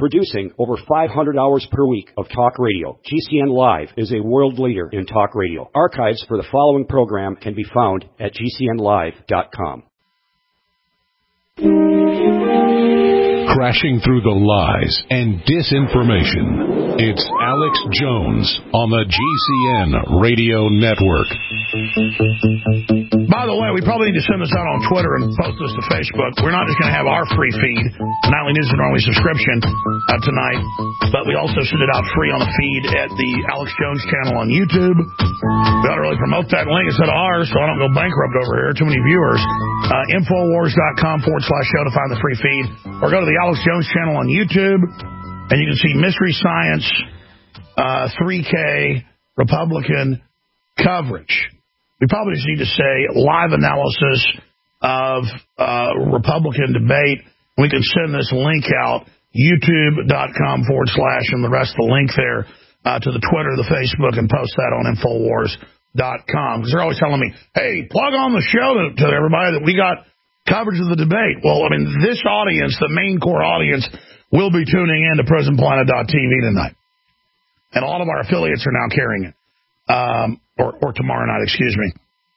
Producing over 500 hours per week of talk radio, GCN Live is a world leader in talk radio. Archives for the following program can be found at GCNlive.com. Crashing through the lies and disinformation. It's Alex Jones on the GCN Radio Network. By the way, we probably need to send this out on Twitter and post this to Facebook. We're not just going to have our free feed, Nightly News and Normally subscription tonight, but we also send it out free on the feed at the Alex Jones channel on YouTube. We ought to really promote that link instead of ours so I don't go bankrupt over here. Too many viewers. Infowars.com/show to find the free feed. Or go to the Alex Jones channel on YouTube, and you can see Mystery Science 3K Republican coverage. We probably just need to say live analysis of Republican debate. We can send this link out, youtube.com/ and the rest of the link there to the Twitter, the Facebook, and post that on Infowars.com. Because they're always telling me, hey, plug on the show to everybody that we got coverage of the debate. Well, I mean, this audience, the main core audience, will be tuning in to PrisonPlanet.tv tonight. And all of our affiliates are now carrying it. Or tomorrow night, excuse me.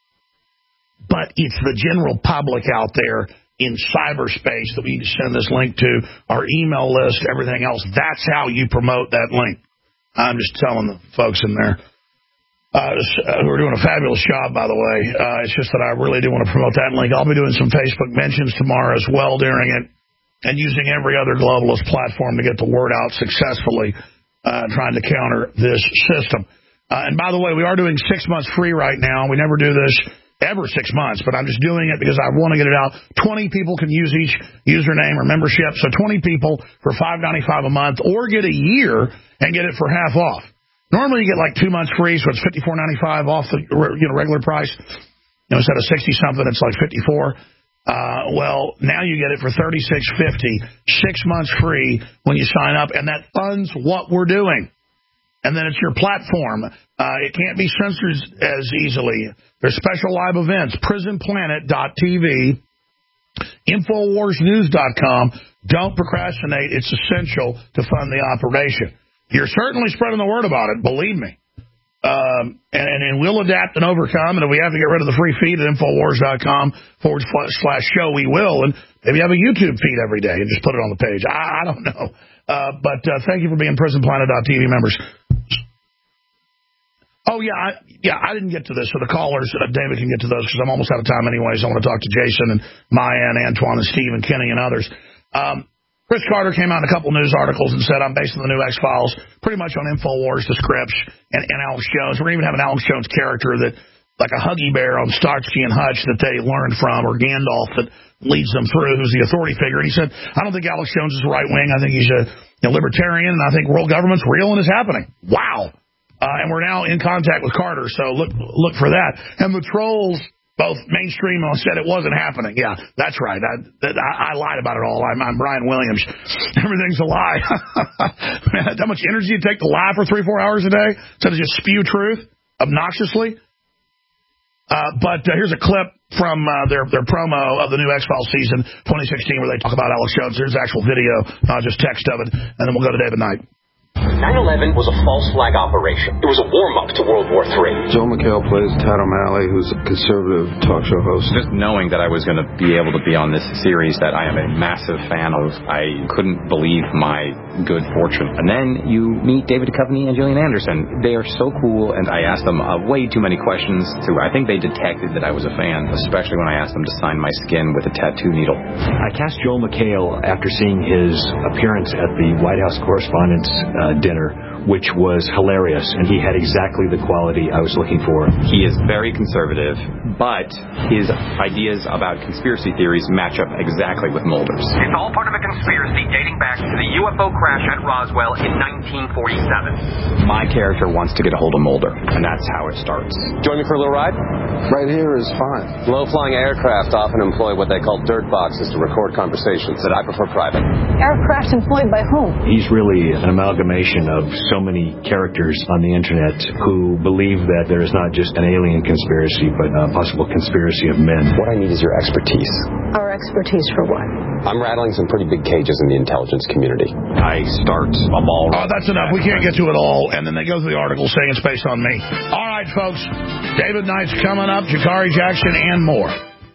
But it's the general public out there in cyberspace that we need to send this link to, our email list, everything else. That's how you promote that link. I'm just telling the folks in there who are doing a fabulous job, by the way. It's just that I really do want to promote that link. I'll be doing some Facebook mentions tomorrow as well during it, and using every other globalist platform to get the word out successfully, trying to counter this system. And by the way, we are doing 6 months free right now. We never do this ever 6 months, but I'm just doing it because I want to get it out. 20 people can use each username or membership, so 20 people for $5.95 a month, or get a year and get it for half off. Normally you get like 2 months free, so it's $54.95 off the regular price. Instead of 60-something, it's like $54. Well, now you get it for $36.50, 6 months free when you sign up, and that funds what we're doing. And then it's your platform. It can't be censored as easily. There's special live events, PrisonPlanet.tv, InfoWarsNews.com. Don't procrastinate. It's essential to fund the operation. You're certainly spreading the word about it, believe me. And we'll adapt and overcome. And if we have to get rid of the free feed at Infowars.com/show, we will. And maybe have a YouTube feed every day and just put it on the page. I don't know. But thank you for being PrisonPlanet.tv members. Oh, I didn't get to this. So the callers, David can get to those because I'm almost out of time anyways. I want to talk to Jason and Maya and Antoine and Steve and Kenny and others. Chris Carter came out in a couple news articles and said, I'm basing the new X-Files pretty much on Infowars, the scripts, and Alex Jones. We're going to even have an Alex Jones character that, like a Huggy Bear on Starsky and Hutch that they learned from, or Gandalf that leads them through, who's the authority figure. And he said, I don't think Alex Jones is right-wing. I think he's a libertarian, and I think world government's real and is happening. Wow. And we're now in contact with Carter, so look for that. And the trolls, both mainstream and said it wasn't happening. Yeah, that's right. I lied about it all. I'm Brian Williams. Everything's a lie. Man, how much energy it take to lie for 3-4 hours a day instead of just spew truth obnoxiously? But here's a clip from their promo of the new X-Files season 2016 where they talk about Alex Jones. There's actual video, not just text of it, and then we'll go to David Knight. 9/11 was a false flag operation. It was a warm-up to World War III. Joe McHale plays Tad O'Malley, who's a conservative talk show host. Just knowing that I was going to be able to be on this series that I am a massive fan of, I couldn't believe my good fortune. And then you meet David Duchovny and Gillian Anderson. They are so cool, and I asked them way too many questions. I think they detected that I was a fan, especially when I asked them to sign my skin with a tattoo needle. I cast Joel McHale after seeing his appearance at the White House Correspondents' dinner, which was hilarious, and he had exactly the quality I was looking for. He is very conservative, but his ideas about conspiracy theories match up exactly with Mulder's. It's all part of a conspiracy dating back to the UFO crash at Roswell in 1947. My character wants to get a hold of Mulder, and that's how it starts. Join me for a little ride? Right here is fine. Low-flying aircraft often employ what they call dirt boxes to record conversations, but I prefer private. Aircraft employed by whom? He's really an amalgamation of so many characters on the internet who believe that there is not just an alien conspiracy, but a possible conspiracy of men. What I need is your expertise. Our expertise for what? I'm rattling some pretty big cages in the intelligence community. I start a ball. Oh, that's enough. We can't get to it all. And then they go through the article saying it's based on me. All right, folks. David Knight's coming up, Jakari Jackson, and more.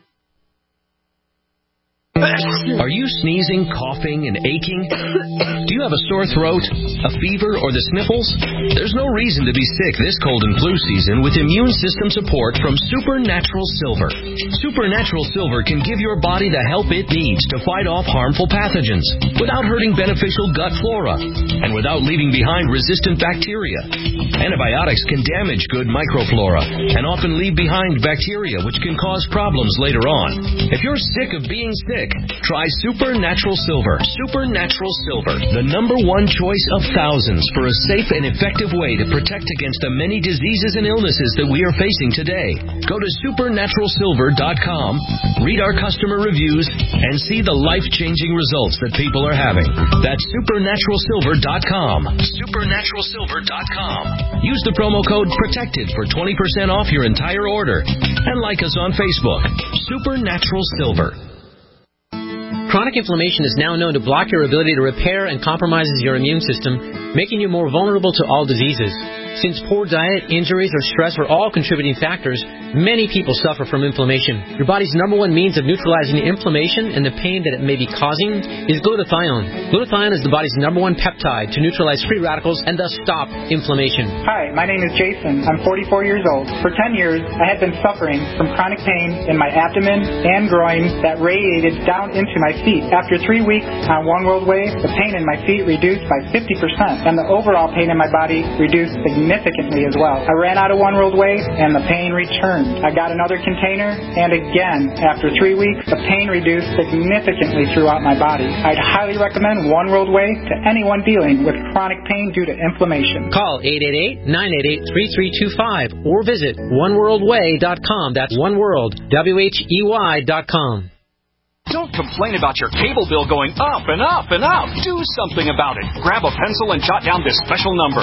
Are you sneezing, coughing, and aching? Do you have a sore throat, a fever, or the sniffles? There's no reason to be sick this cold and flu season with immune system support from Supernatural Silver. Supernatural Silver can give your body the help it needs to fight off harmful pathogens without hurting beneficial gut flora and without leaving behind resistant bacteria. Antibiotics can damage good microflora and often leave behind bacteria which can cause problems later on. If you're sick of being sick, try Supernatural Silver. Supernatural Silver, the #1 choice of thousands for a safe and effective way to protect against the many diseases and illnesses that we are facing today. Go to supernaturalsilver.com, read our customer reviews, and see the life-changing results that people are having. That's supernaturalsilver.com. Supernaturalsilver.com. Use the promo code PROTECTED for 20% off your entire order. And like us on Facebook. Supernatural Silver. Chronic inflammation is now known to block your ability to repair and compromises your immune system, making you more vulnerable to all diseases. Since poor diet, injuries, or stress are all contributing factors, many people suffer from inflammation. Your body's #1 means of neutralizing the inflammation and the pain that it may be causing is glutathione. Glutathione is the body's #1 peptide to neutralize free radicals and thus stop inflammation. Hi, my name is Jason. I'm 44 years old. For 10 years, I had been suffering from chronic pain in my abdomen and groin that radiated down into my feet. After 3 weeks on One World Way, the pain in my feet reduced by 50%, and the overall pain in my body reduced significantly as well. I ran out of One World Way, and the pain returned. I got another container, and again, after 3 weeks, the pain reduced significantly throughout my body. I'd highly recommend One World Way to anyone dealing with chronic pain due to inflammation. Call 888-988-3325 or visit oneworldway.com. That's oneworld.com. Don't complain about your cable bill going up and up and up. Do something about it. Grab a pencil and jot down this special number,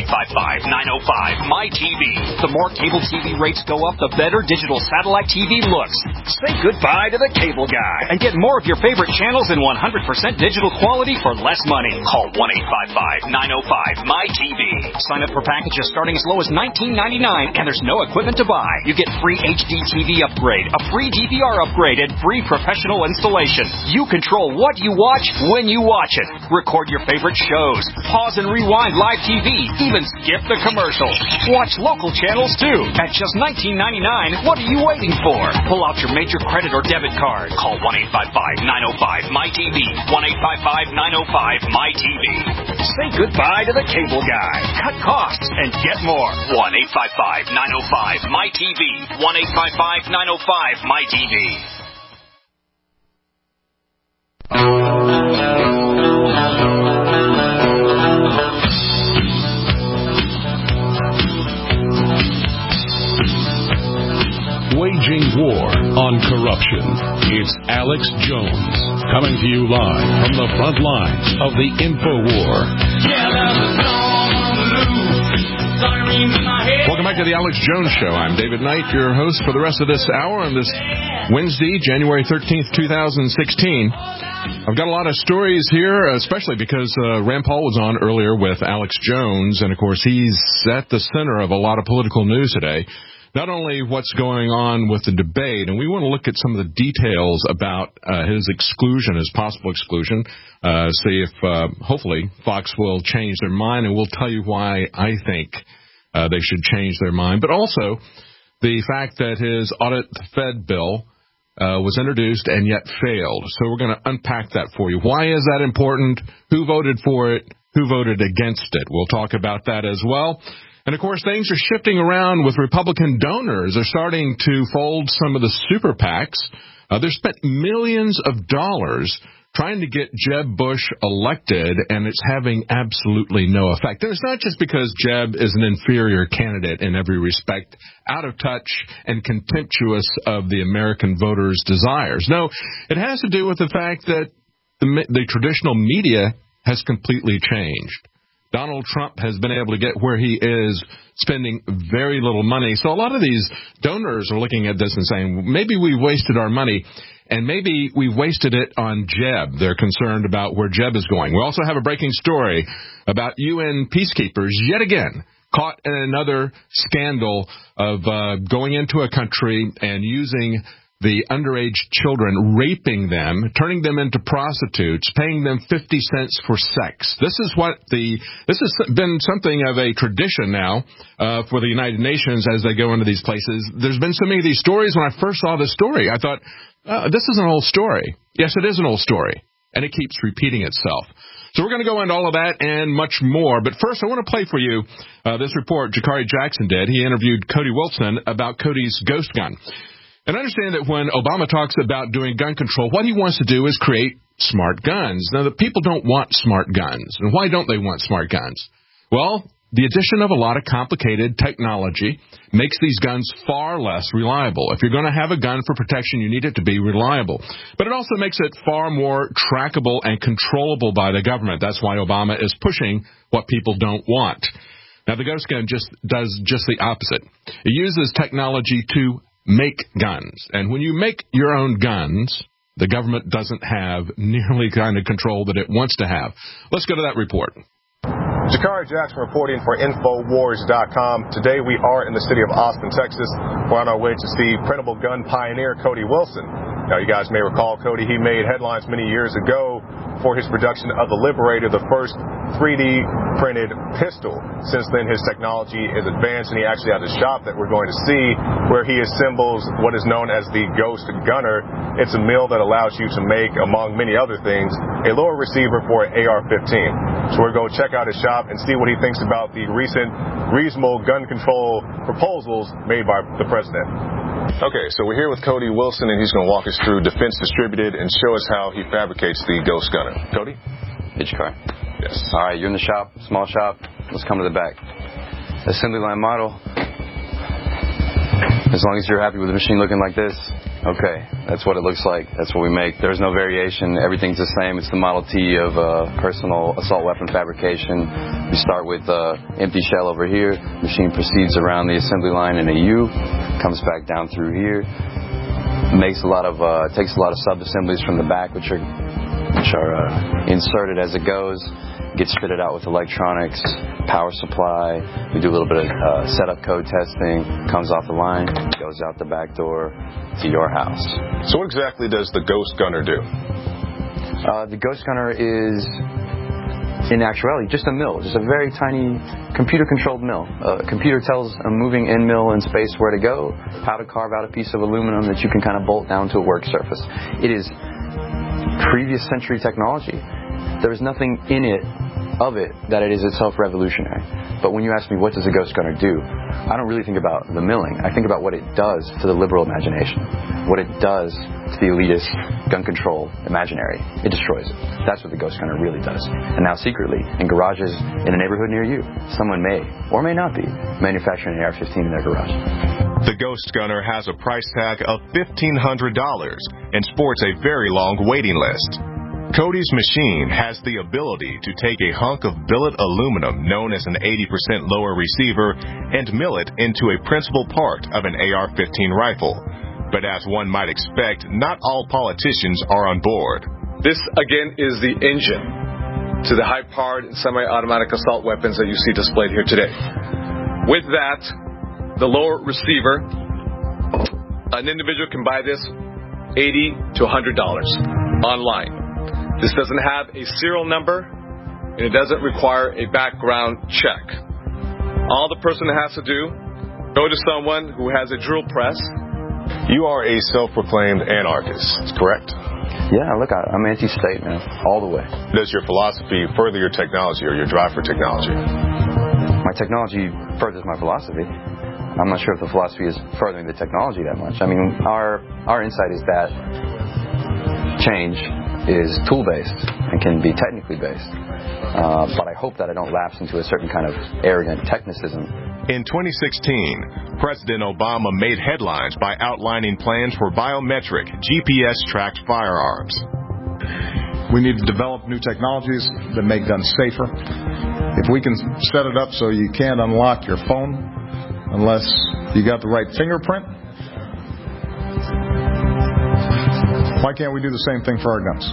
1-855-905-MY-TV. The more cable TV rates go up, the better digital satellite TV looks. Say goodbye to the cable guy and get more of your favorite channels in 100% digital quality for less money. Call 1-855-905-MY-TV. Sign up for packages starting as low as $19.99, and there's no equipment to buy. You get free HD TV upgrade, a free DVR upgrade, and free professional installation. You control what you watch when you watch it. Record your favorite shows. Pause and rewind live TV. Even skip the commercials. Watch local channels too. At just $19.99, what are you waiting for? Pull out your major credit or debit card. Call 1-855-905-MY-TV. 1-855-905-MY-TV. Say goodbye to the cable guy. Cut costs and get more. 1-855-905-MY-TV. 1-855-905-MY-TV. Waging war on corruption. It's Alex Jones coming to you live from the front lines of the InfoWar. Welcome back to the Alex Jones Show. I'm David Knight, your host for the rest of this hour on this Wednesday, January 13th, 2016. I've got a lot of stories here, especially because Rand Paul was on earlier with Alex Jones, and, of course, he's at the center of a lot of political news today. Not only what's going on with the debate, and we want to look at some of the details about his exclusion, his possible exclusion, see if hopefully Fox will change their mind, and we'll tell you why I think they should change their mind. But also the fact that his Audit the Fed bill was introduced and yet failed. So we're going to unpack that for you. Why is that important? Who voted for it? Who voted against it? We'll talk about that as well. And, of course, things are shifting around with Republican donors. They're starting to fold some of the super PACs. They've spent millions of dollars trying to get Jeb Bush elected, and it's having absolutely no effect. And it's not just because Jeb is an inferior candidate in every respect, out of touch and contemptuous of the American voters' desires. No, it has to do with the fact that the traditional media has completely changed. Donald Trump has been able to get where he is spending very little money. So a lot of these donors are looking at this and saying, maybe we wasted our money, and maybe we've wasted it on Jeb. They're concerned about where Jeb is going. We also have a breaking story about UN peacekeepers yet again caught in another scandal of going into a country and using the underage children, raping them, turning them into prostitutes, paying them 50 cents for sex. This has been something of a tradition now for the United Nations as they go into these places. There's been so many of these stories. When I first saw this story, I thought, this is an old story. Yes, it is an old story, and it keeps repeating itself. So we're going to go into all of that and much more. But first, I want to play for you this report Jakari Jackson did. He interviewed Cody Wilson about Cody's ghost gun. And understand that when Obama talks about doing gun control, what he wants to do is create smart guns. Now, the people don't want smart guns. And why don't they want smart guns? Well, the addition of a lot of complicated technology makes these guns far less reliable. If you're going to have a gun for protection, you need it to be reliable. But it also makes it far more trackable and controllable by the government. That's why Obama is pushing what people don't want. Now, the ghost gun does just the opposite. It uses technology to make guns. And when you make your own guns, the government doesn't have nearly the kind of control that it wants to have. Let's go to that report. Jakari Jackson reporting for Infowars.com. Today we are in the city of Austin, Texas. We're on our way to see printable gun pioneer Cody Wilson. Now, you guys may recall Cody, he made headlines many years ago for his production of the Liberator, the first 3D printed pistol. Since then, his technology is advanced, and he actually has a shop that we're going to see where he assembles what is known as the Ghost Gunner. It's a mill that allows you to make, among many other things, a lower receiver for an AR-15. So we're going to check out his shop and see what he thinks about the recent reasonable gun control proposals made by the president. Okay, so we're here with Cody Wilson, and he's going to walk us through Defense Distributed and show us how he fabricates the Ghost Gunner. Cody? Hey, Jakari. Yes. All right, you're in the shop, small shop. Let's come to the back. Assembly line model. As long as you're happy with the machine looking like this, okay, that's what it looks like. That's what we make. There's no variation. Everything's the same. It's the Model T of personal assault weapon fabrication. You start with empty shell over here. Machine proceeds around the assembly line in a U, comes back down through here. Takes a lot of sub-assemblies from the back, which are inserted as it goes. Gets fitted out with electronics, power supply. We do a little bit of setup code testing. Comes off the line, goes out the back door to your house. So what exactly does the Ghost Gunner do? The Ghost Gunner is, in actuality, just a mill. Just a very tiny computer-controlled mill. A computer tells a moving end mill in space where to go, how to carve out a piece of aluminum that you can kind of bolt down to a work surface. It is previous century technology. There is nothing in it of it that it is itself revolutionary. But when you ask me what does a Ghost Gunner do, I don't really think about the milling. I think about what it does to the liberal imagination, what it does to the elitist gun control imaginary. It destroys it. That's what the Ghost Gunner really does. And now secretly, in garages in a neighborhood near you, someone may, or may not be, manufacturing an AR-15 in their garage. The Ghost Gunner has a price tag of $1,500 and sports a very long waiting list. Cody's machine has the ability to take a hunk of billet aluminum known as an 80% lower receiver and mill it into a principal part of an AR-15 rifle. But as one might expect, not all politicians are on board. This, again, is the engine to the high-powered semi-automatic assault weapons that you see displayed here today. With that, the lower receiver, an individual can buy this $80 to $100 online. This doesn't have a serial number, and it doesn't require a background check. All the person has to do, go to someone who has a drill press. You are a self-proclaimed anarchist, correct? Yeah, look, I'm anti-state, man, all the way. Does your philosophy further your technology or your drive for technology? My technology furthers my philosophy. I'm not sure if the philosophy is furthering the technology that much. I mean, our insight is that change is tool-based and can be technically based. But I hope that I don't lapse into a certain kind of arrogant technicism. In 2016, President Obama made headlines by outlining plans for biometric, GPS-tracked firearms. We need to develop new technologies that make guns safer, If we can set it up so you can't unlock your phone unless you got the right fingerprint, why can't we do the same thing for our guns?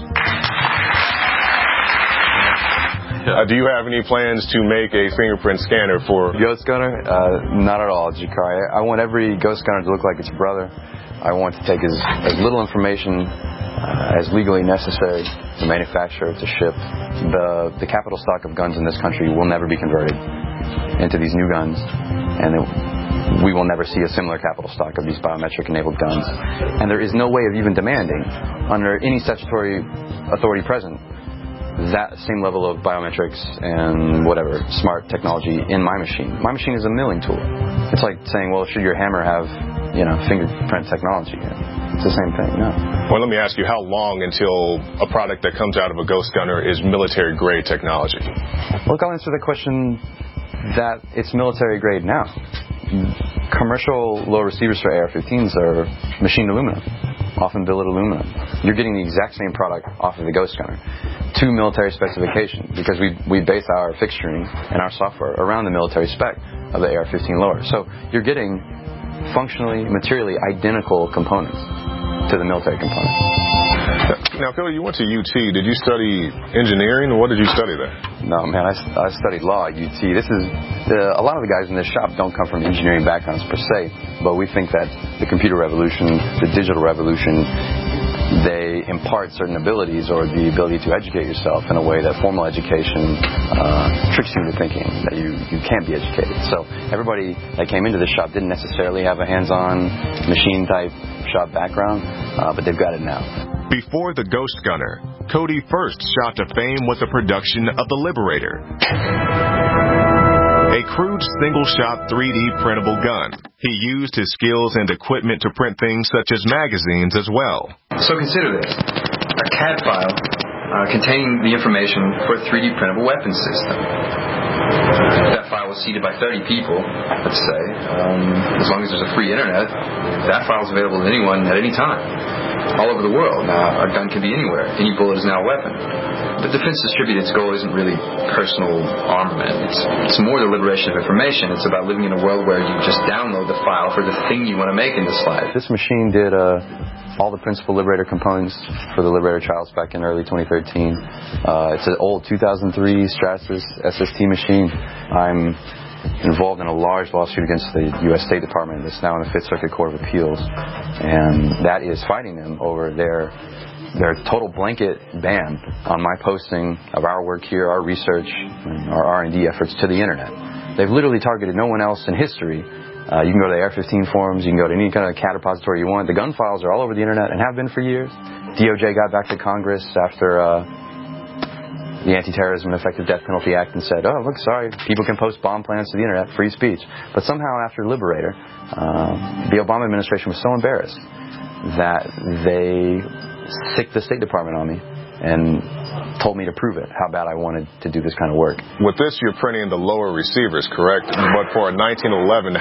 Do you have any plans to make a fingerprint scanner for Ghost Gunner? Not at all, Jakari. I want every Ghost Gunner to look like its brother. I want to take as little information as legally necessary to manufacture, to ship. The capital stock of guns in this country will never be converted into these new guns, and we will never see a similar capital stock of these biometric-enabled guns. And there is no way of even demanding, under any statutory authority present, that same level of biometrics and whatever smart technology in my machine. My machine is a milling tool. It's like saying, well, should your hammer have, fingerprint technology? It's the same thing. No. Well, let me ask you, how long until a product that comes out of a Ghost Gunner is military-grade technology? Look, I'll answer the question that it's military-grade now. Commercial low receivers for AR-15s are machined aluminum, often billet aluminum. You're getting the exact same product off of the Ghost Gunner to military specification, because we base our fixturing and our software around the military spec of the AR-15 lower. So you're getting functionally, materially identical components to the military component. Now, Phil, you went to UT. Did you study engineering, or what did you study there? No, man, I studied law at UT. This is a lot of the guys in this shop don't come from engineering backgrounds per se, but we think that the computer revolution, the digital revolution, they impart certain abilities, or the ability to educate yourself in a way that formal education tricks you into thinking that you can't be educated. So everybody that came into this shop didn't necessarily have a hands-on machine-type shop background, but they've got it now. Before the Ghost Gunner, Cody first shot to fame with the production of the Liberator, a crude single-shot 3D printable gun. He used his skills and equipment to print things such as magazines as well. So consider this, a CAD file containing the information for a 3D printable weapons system. That file was seeded by 30 people, let's say. As long as there's a free internet, that file is available to anyone at any time, all over the world. Now, a gun can be anywhere. Any bullet is now a weapon. The Defense Distributed's goal isn't really personal armament. It's more the liberation of information. It's about living in a world where you just download the file for the thing you want to make in this life. This machine did all the principal Liberator components for the Liberator trials back in early 2013. It's an old 2003 Stratasys SST machine. I'm involved in a large lawsuit against the U.S. State Department that's now in the Fifth Circuit Court of Appeals, and that is fighting them over their total blanket ban on my posting of our work here, our research, and our R&D efforts to the internet. They've literally targeted no one else in history. You can go to the AR-15 forums, you can go to any kind of CAD repository you want. The gun files are all over the internet and have been for years. DOJ got back to Congress after the Anti-Terrorism and Effective Death Penalty Act and said, oh, look, sorry, people can post bomb plans to the internet, free speech. But somehow after Liberator, the Obama administration was so embarrassed that they sicked the State Department on me and told me to prove it, how bad I wanted to do this kind of work. With this, you're printing the lower receivers, correct? But for a 1911,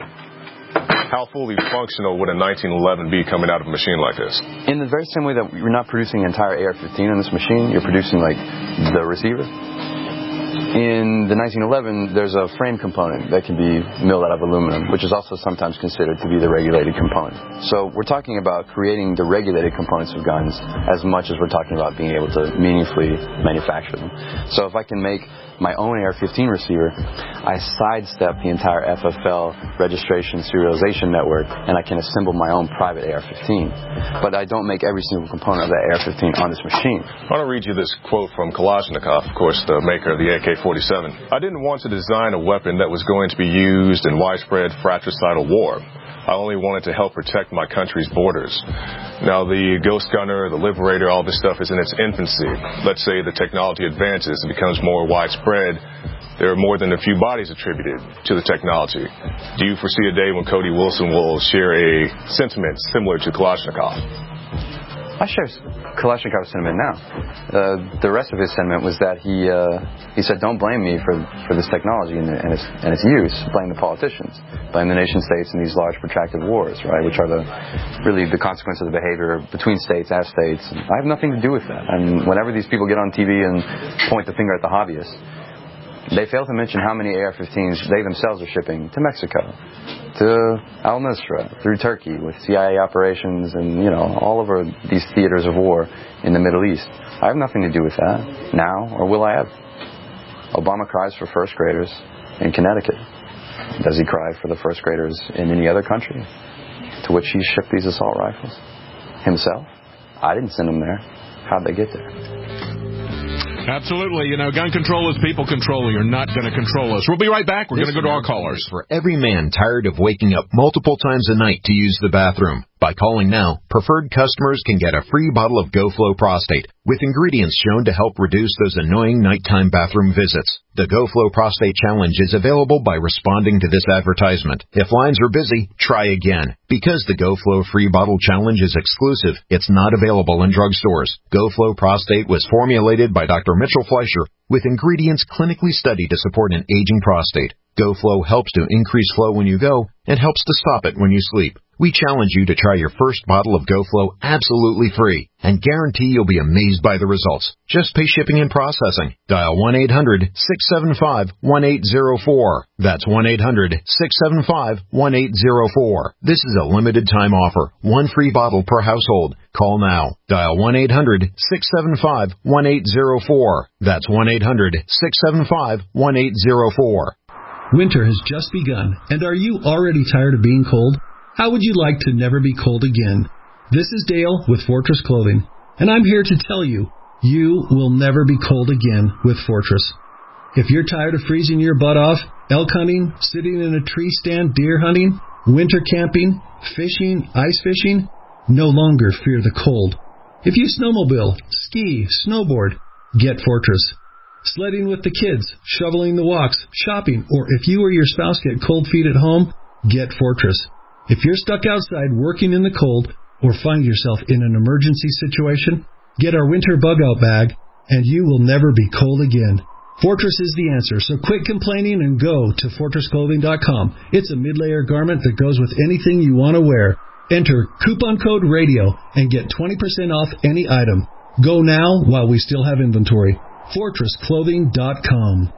how fully functional would a 1911 be coming out of a machine like this? In the very same way that you're not producing the entire AR-15 in this machine, you're producing, like, the receiver. In the 1911, there's a frame component that can be milled out of aluminum, which is also sometimes considered to be the regulated component. So we're talking about creating the regulated components of guns as much as we're talking about being able to meaningfully manufacture them. So if I can make my own AR-15 receiver, I sidestep the entire FFL registration serialization network, and I can assemble my own private AR-15. But I don't make every single component of that AR-15 on this machine. I want to read you this quote from Kalashnikov, of course, the maker of the AK-47. I didn't want to design a weapon that was going to be used in widespread fratricidal war. I only wanted to help protect my country's borders. Now, the Ghost Gunner, the Liberator, all this stuff is in its infancy. Let's say the technology advances and becomes more widespread. There are more than a few bodies attributed to the technology. Do you foresee a day when Cody Wilson will share a sentiment similar to Kalashnikov? I share Kalashnikov's sentiment now. The rest of his sentiment was that he said, don't blame me for this technology and its use. Blame the politicians. Blame the nation states in these large protracted wars, right, which are really the consequence of the behavior between states as states. I have nothing to do with that. And whenever these people get on TV and point the finger at the hobbyists, They fail to mention how many AR-15s they themselves are shipping to Mexico, to al-Nusra, through Turkey with CIA operations and, all over these theaters of war in the Middle East. I have nothing to do with that now, or will I have. Obama cries for first graders in Connecticut. Does he cry for the first graders in any other country to which he shipped these assault rifles? Himself? I didn't send them there. How'd they get there? Absolutely. Gun control is people control. You're not going to control us. We'll be right back. We're going to go to our callers. For every man tired of waking up multiple times a night to use the bathroom. By calling now, preferred customers can get a free bottle of GoFlow Prostate with ingredients shown to help reduce those annoying nighttime bathroom visits. The GoFlow Prostate Challenge is available by responding to this advertisement. If lines are busy, try again. Because the GoFlow Free Bottle Challenge is exclusive, it's not available in drugstores. GoFlow Prostate was formulated by Dr. Mitchell Fleischer with ingredients clinically studied to support an aging prostate. GoFlow helps to increase flow when you go and helps to stop it when you sleep. We challenge you to try your first bottle of GoFlow absolutely free and guarantee you'll be amazed by the results. Just pay shipping and processing. Dial 1-800-675-1804. That's 1-800-675-1804. This is a limited time offer. One free bottle per household. Call now. Dial 1-800-675-1804. That's 1-800-675-1804. Winter has just begun, and are you already tired of being cold? How would you like to never be cold again? This is Dale with Fortress Clothing, and I'm here to tell you, you will never be cold again with Fortress. If you're tired of freezing your butt off, elk hunting, sitting in a tree stand, deer hunting, winter camping, fishing, ice fishing, no longer fear the cold. If you snowmobile, ski, snowboard, get Fortress. Sledding with the kids, shoveling the walks, shopping, or if you or your spouse get cold feet at home, get Fortress. If you're stuck outside working in the cold or find yourself in an emergency situation, get our winter bug-out bag and you will never be cold again. Fortress is the answer, so quit complaining and go to FortressClothing.com. It's a mid-layer garment that goes with anything you want to wear. Enter coupon code RADIO and get 20% off any item. Go now while we still have inventory. FortressClothing.com.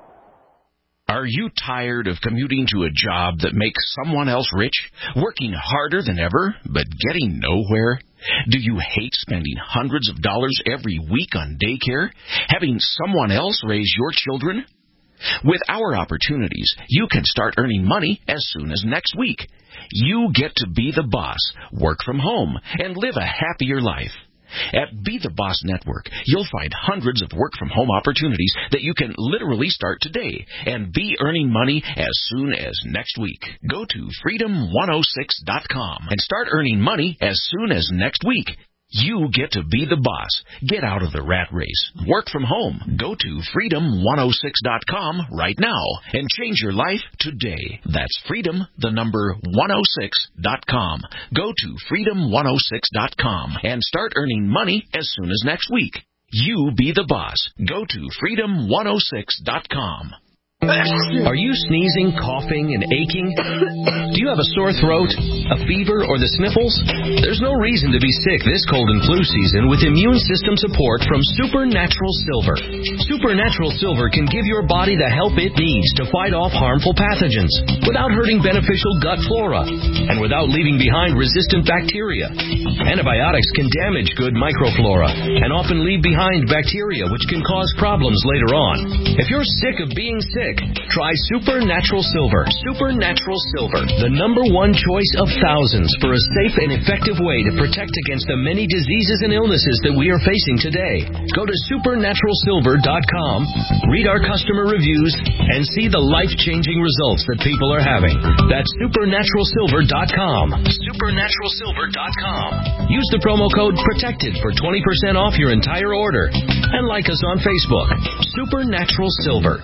Are you tired of commuting to a job that makes someone else rich, working harder than ever, but getting nowhere? Do you hate spending hundreds of dollars every week on daycare, having someone else raise your children? With our opportunities, you can start earning money as soon as next week. You get to be the boss, work from home, and live a happier life. At Be the Boss Network, you'll find hundreds of work-from-home opportunities that you can literally start today and be earning money as soon as next week. Go to freedom106.com and start earning money as soon as next week. You get to be the boss. Get out of the rat race. Work from home. Go to freedom106.com right now and change your life today. That's freedom106.com. Go to freedom106.com and start earning money as soon as next week. You be the boss. Go to freedom106.com. Are you sneezing, coughing, and aching? Do you have a sore throat, a fever, or the sniffles? There's no reason to be sick this cold and flu season with immune system support from Supernatural Silver. Supernatural Silver can give your body the help it needs to fight off harmful pathogens without hurting beneficial gut flora and without leaving behind resistant bacteria. Antibiotics can damage good microflora and often leave behind bacteria which can cause problems later on. If you're sick of being sick, try Supernatural Silver. Supernatural Silver, the #1 choice of thousands for a safe and effective way to protect against the many diseases and illnesses that we are facing today. Go to supernaturalsilver.com, read our customer reviews, and see the life-changing results that people are having. That's supernaturalsilver.com. Supernaturalsilver.com. Use the promo code PROTECTED for 20% off your entire order. And like us on Facebook. Supernatural Silver.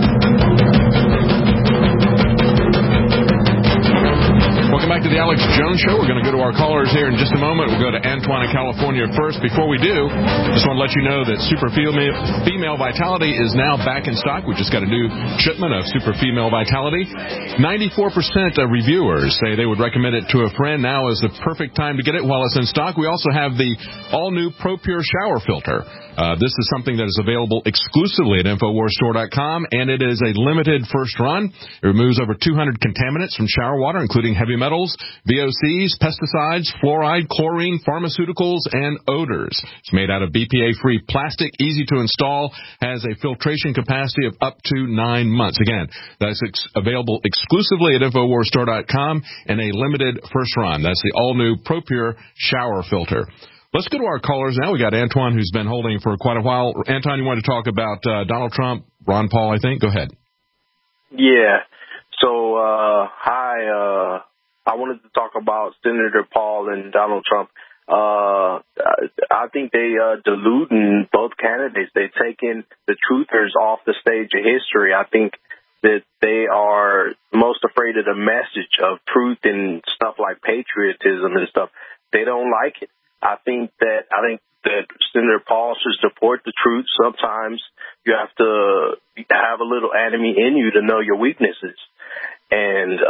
Welcome back to the Alex Jones Show. We're going to go to our callers here in just a moment. We'll go to Antoine in California first. Before we do, just want to let you know that Super Female Vitality is now back in stock. We just got a new shipment of Super Female Vitality. 94% of reviewers say they would recommend it to a friend. Now is the perfect time to get it while it's in stock. We also have the all-new ProPure shower filter. This is something that is available exclusively at InfoWarsStore.com, and it is a limited first run. It removes over 200 contaminants from shower water, including heavy metals, VOCs, pesticides, fluoride, chlorine, pharmaceuticals, and odors. It's made out of BPA-free plastic, easy to install, has a filtration capacity of up to 9 months. Again, that's available exclusively at InfoWarsStore.com in a limited first run. That's the all-new ProPure shower filter. Let's go to our callers now. We got Antoine, who's been holding for quite a while. Antoine, you wanted to talk about Donald Trump, Ron Paul, I think. Go ahead. Yeah. So, hi. I wanted to talk about Senator Paul and Donald Trump. I think they deluding both candidates. They've taken the truthers off the stage of history. I think that they are most afraid of the message of truth and stuff like patriotism and stuff. They don't like it. I think that Senator Paul should support the truth. Sometimes you have to have a little enemy in you to know your weaknesses. And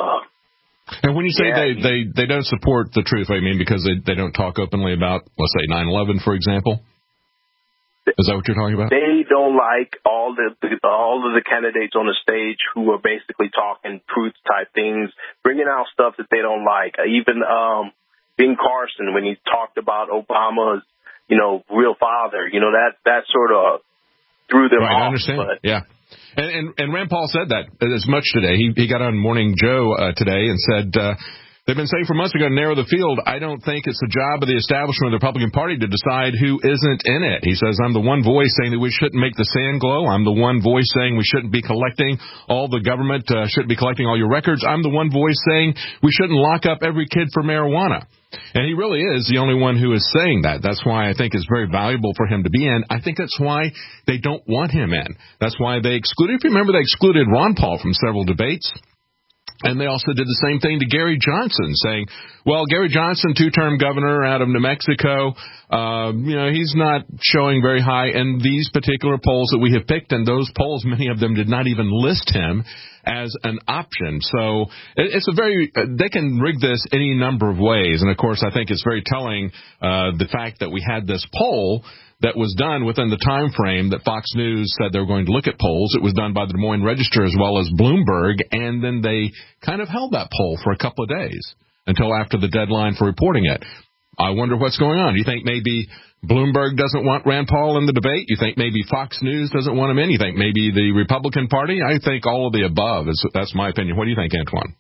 when you say they don't support the truth, what do you mean? Because they don't talk openly about, let's say, 9/11, for example? Is that what you're talking about? They don't like all of the candidates on the stage who are basically talking truth type things, bringing out stuff that they don't like. Even Ben Carson, when he talked about Obama's, real father, that sort of threw them off. I understand. Yeah. And Rand Paul said that as much today. He got on Morning Joe today and said, they've been saying for months we're going to narrow the field. I don't think it's the job of the establishment of the Republican Party to decide who isn't in it. He says, I'm the one voice saying that we shouldn't make the sand glow. I'm the one voice saying we shouldn't be collecting all the government, shouldn't be collecting all your records. I'm the one voice saying we shouldn't lock up every kid for marijuana. And he really is the only one who is saying that. That's why I think it's very valuable for him to be in. I think that's why they don't want him in. That's why they excluded, if you remember, they excluded Ron Paul from several debates. And they also did the same thing to Gary Johnson, saying, well, Gary Johnson, two-term governor out of New Mexico, he's not showing very high in these particular polls that we have picked. And those polls, many of them did not even list him as an option. So it's they can rig this any number of ways. And, of course, I think it's very telling the fact that we had this poll that was done within the time frame that Fox News said they were going to look at polls. It was done by the Des Moines Register as well as Bloomberg, and then they kind of held that poll for a couple of days until after the deadline for reporting it. I wonder what's going on. Do you think maybe Bloomberg doesn't want Rand Paul in the debate? You think maybe Fox News doesn't want him in? You think maybe the Republican Party? I think all of the above. That's my opinion. What do you think, Antoine?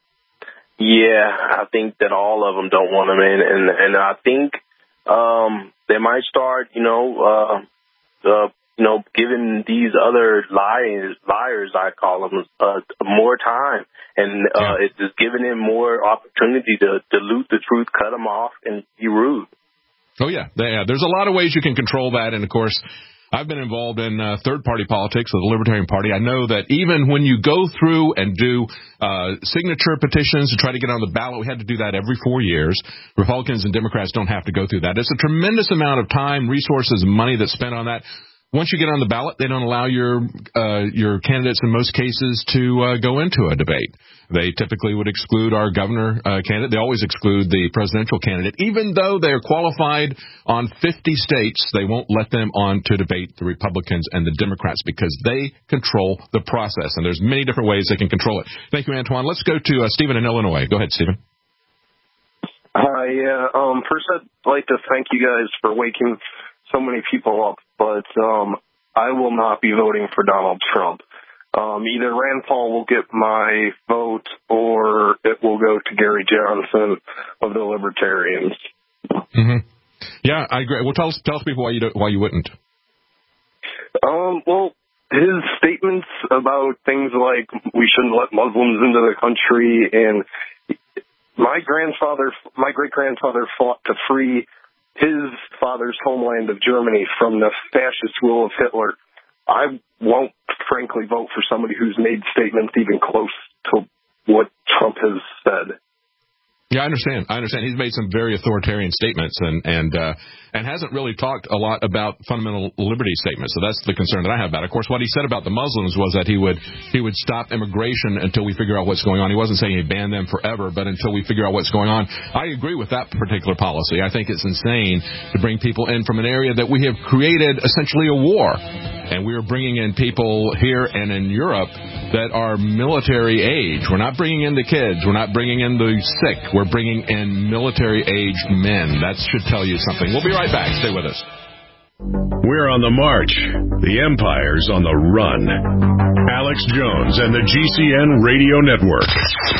Yeah, I think that all of them don't want him in, and I think they might start, giving these other liars, I call them, more time. And it's just giving him more opportunity to dilute the truth, cut them off, and be rude. Oh, yeah. There's a lot of ways you can control that. And, of course, I've been involved in third-party politics with the Libertarian Party. I know that even when you go through and do signature petitions to try to get on the ballot, we had to do that every 4 years. Republicans and Democrats don't have to go through that. It's a tremendous amount of time, resources, and money that's spent on that. Once you get on the ballot, they don't allow your candidates in most cases to go into a debate. They typically would exclude our governor candidate. They always exclude the presidential candidate. Even though they're qualified on 50 states, they won't let them on to debate the Republicans and the Democrats because they control the process. And there's many different ways they can control it. Thank you, Antoine. Let's go to Stephen in Illinois. Go ahead, Stephen. Hi. First, I'd like to thank you guys for waking so many people up. But I will not be voting for Donald Trump. Either Rand Paul will get my vote or it will go to Gary Johnson of the Libertarians. Mm-hmm. Yeah, I agree. Well, tell people why you wouldn't. Well, his statements about things like we shouldn't let Muslims into the country, and my great-grandfather fought to free his father's homeland of Germany from the fascist rule of Hitler. I won't, frankly, vote for somebody who's made statements even close to what Trump has said. Yeah, I understand. He's made some very authoritarian statements and hasn't really talked a lot about fundamental liberty statements. So that's the concern that I have about it. Of course, what he said about the Muslims was that he would stop immigration until we figure out what's going on. He wasn't saying he'd ban them forever, but until we figure out what's going on. I agree with that particular policy. I think it's insane to bring people in from an area that we have created essentially a war. And we are bringing in people here and in Europe that are military age. We're not bringing in the kids. We're not bringing in the sick. We're bringing in military-aged men. That should tell you something. We'll be right back. Stay with us. We're on the march. The empire's on the run. Alex Jones and the GCN Radio Network.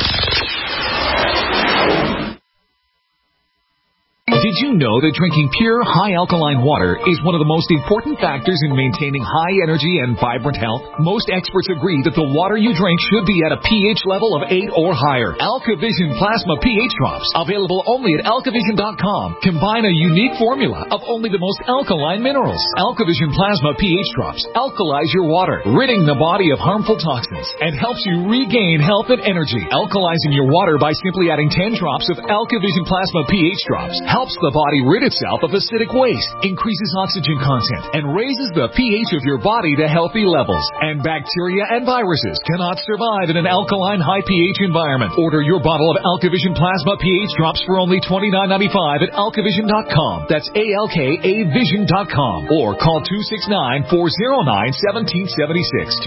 Did you know that drinking pure, high-alkaline water is one of the most important factors in maintaining high energy and vibrant health? Most experts agree that the water you drink should be at a pH level of 8 or higher. AlkaVision Plasma pH Drops, available only at alkavision.com, combine a unique formula of only the most alkaline minerals. AlkaVision Plasma pH Drops alkalize your water, ridding the body of harmful toxins, and helps you regain health and energy. Alkalizing your water by simply adding 10 drops of AlkaVision Plasma pH Drops helps the body rid itself of acidic waste, increases oxygen content, and raises the pH of your body to healthy levels. And bacteria and viruses cannot survive in an alkaline high pH environment. Order your bottle of AlkaVision Plasma pH Drops for only $29.95 at alkavision.com. That's ALKAvision.com. Or call 269-409-1776.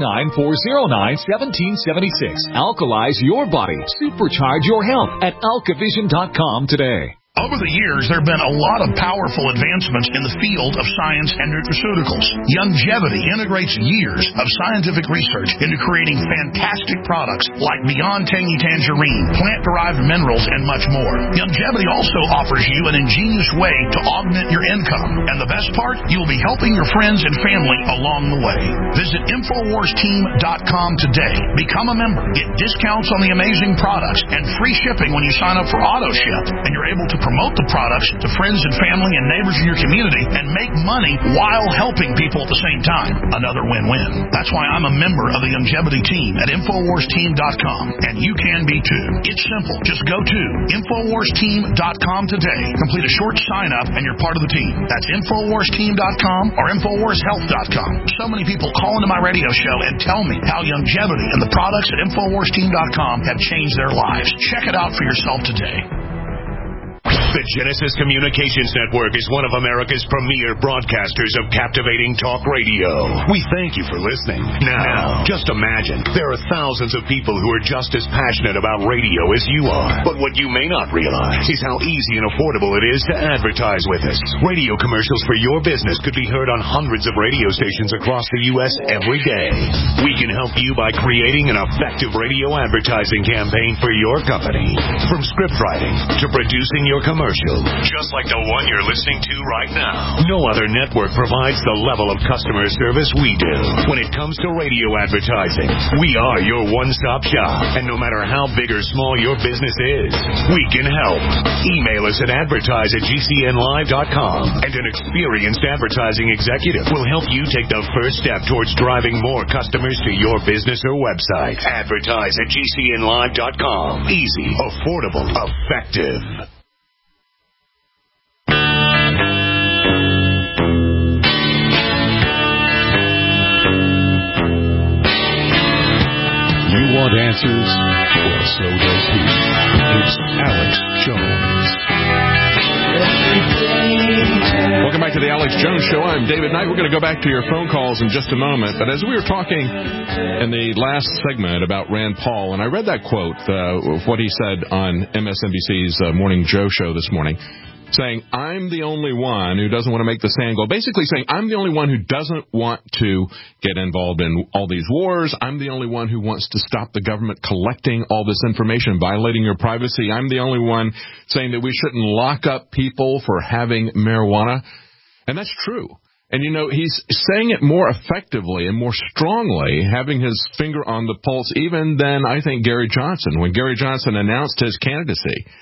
269-409-1776. Alkalize your body. Supercharge your health at alkavision.com today. Over the years, there have been a lot of powerful advancements in the field of science and nutraceuticals. Youngevity integrates years of scientific research into creating fantastic products like Beyond Tangy Tangerine, plant-derived minerals, and much more. Youngevity also offers you an ingenious way to augment your income. And the best part, you'll be helping your friends and family along the way. Visit InfoWarsTeam.com today. Become a member. Get discounts on the amazing products and free shipping when you sign up for AutoShip. And you're able to promote the products to friends and family and neighbors in your community and make money while helping people at the same time. Another win-win. That's why I'm a member of the Youngevity team at InfoWarsTeam.com, and you can be too. It's simple. Just go to InfoWarsTeam.com today. Complete a short sign-up and you're part of the team. That's InfoWarsTeam.com or InfoWarsHealth.com. So many people call into my radio show and tell me how Youngevity and the products at InfoWarsTeam.com have changed their lives. Check it out for yourself today. The Genesis Communications Network is one of America's premier broadcasters of captivating talk radio. We thank you for listening. Now, just imagine, there are thousands of people who are just as passionate about radio as you are. But what you may not realize is how easy and affordable it is to advertise with us. Radio commercials for your business could be heard on hundreds of radio stations across the U.S. every day. We can help you by creating an effective radio advertising campaign for your company. From script writing to producing your commercial, just like the one you're listening to right now. No other network provides the level of customer service we do. When it comes to radio advertising, we are your one-stop shop. And no matter how big or small your business is, we can help. Email us at advertise@gcnlive.com, and an experienced advertising executive will help you take the first step towards driving more customers to your business or website. Advertise@gcnlive.com. Easy, affordable, effective. You want answers? Well, so does he. It's Alex Jones. Welcome back to the Alex Jones Show. I'm David Knight. We're going to go back to your phone calls in just a moment. But as we were talking in the last segment about Rand Paul, and I read that quote of what he said on MSNBC's Morning Joe show this morning, saying, I'm the only one who doesn't want to make the sand go. Basically saying, I'm the only one who doesn't want to get involved in all these wars. I'm the only one who wants to stop the government collecting all this information, violating your privacy. I'm the only one saying that we shouldn't lock up people for having marijuana. And that's true. And, you know, he's saying it more effectively and more strongly, having his finger on the pulse, even than, I think, Gary Johnson. When Gary Johnson announced his candidacy,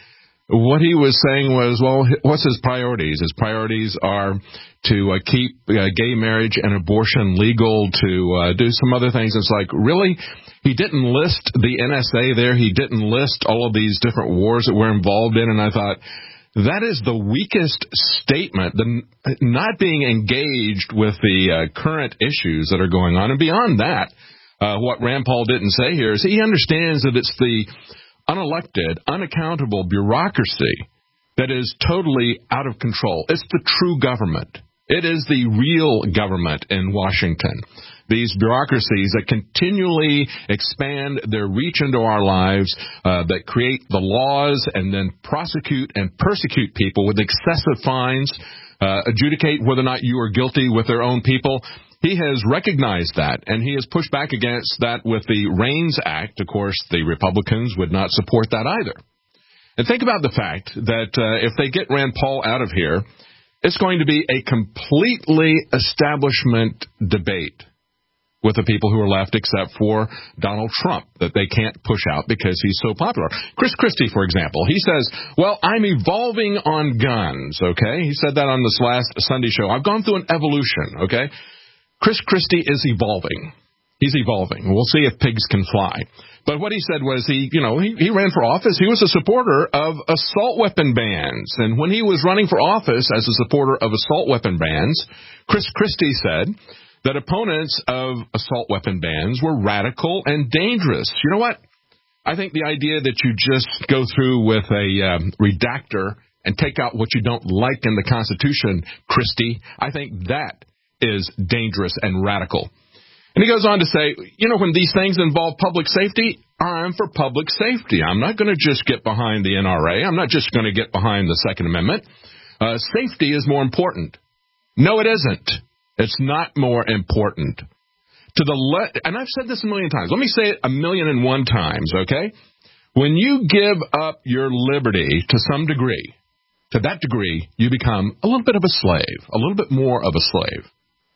what he was saying was, well, what's his priorities? His priorities are to keep gay marriage and abortion legal, to do some other things. It's like, really? He didn't list the NSA there. He didn't list all of these different wars that we're involved in. And I thought, that is the weakest statement, the not being engaged with the current issues that are going on. And beyond that, what Rand Paul didn't say here is he understands that it's the unelected, unaccountable bureaucracy that is totally out of control. It's the true government. It is the real government in Washington. These bureaucracies that continually expand their reach into our lives, that create the laws and then prosecute and persecute people with excessive fines, adjudicate whether or not you are guilty with their own people. He has recognized that, and he has pushed back against that with the REINS Act. Of course, the Republicans would not support that either. And think about the fact that if they get Rand Paul out of here, it's going to be a completely establishment debate with the people who are left, except for Donald Trump, that they can't push out because he's so popular. Chris Christie, for example, he says, well, I'm evolving on guns, okay? He said that on this last Sunday show. I've gone through an evolution, okay? Chris Christie is evolving. He's evolving. We'll see if pigs can fly. But what he said was he ran for office. He was a supporter of assault weapon bans. And when he was running for office as a supporter of assault weapon bans, Chris Christie said that opponents of assault weapon bans were radical and dangerous. You know what? I think the idea that you just go through with a redactor and take out what you don't like in the Constitution, Christie, I think that is dangerous and radical. And he goes on to say, when these things involve public safety, I'm for public safety. I'm not going to just get behind the NRA. I'm not just going to get behind the Second Amendment. Safety is more important. No, it isn't. It's not more important. And I've said this a million times. Let me say it 1,000,001 times, okay? When you give up your liberty to some degree, to that degree, you become a little bit of a slave, a little bit more of a slave.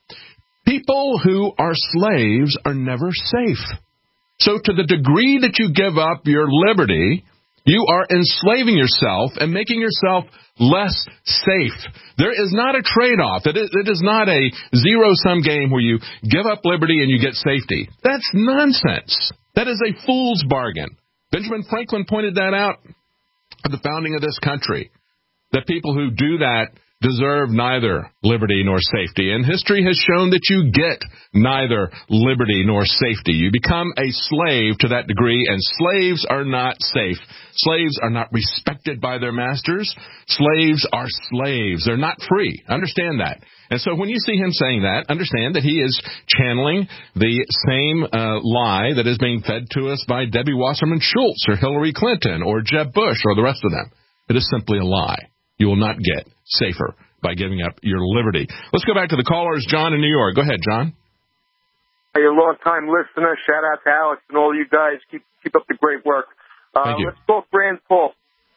People who are slaves are never safe. So to the degree that you give up your liberty, you are enslaving yourself and making yourself less safe. There is not a trade-off. It is not a zero-sum game where you give up liberty and you get safety. That's nonsense. That is a fool's bargain. Benjamin Franklin pointed that out at the founding of this country, that people who do that deserve neither liberty nor safety. And history has shown that you get neither liberty nor safety. You become a slave to that degree, and slaves are not safe. Slaves are not respected by their masters. Slaves are slaves. They're not free. Understand that. And so when you see him saying that, understand that he is channeling the same lie that is being fed to us by Debbie Wasserman Schultz or Hillary Clinton or Jeb Bush or the rest of them. It is simply a lie. You will not get safer by giving up your liberty. Let's go back to the callers. John in New York. Go ahead, John. Hey, a long-time listener. Shout out to Alex and all you guys. Keep up the great work. Thank you. Let's talk Rand Paul.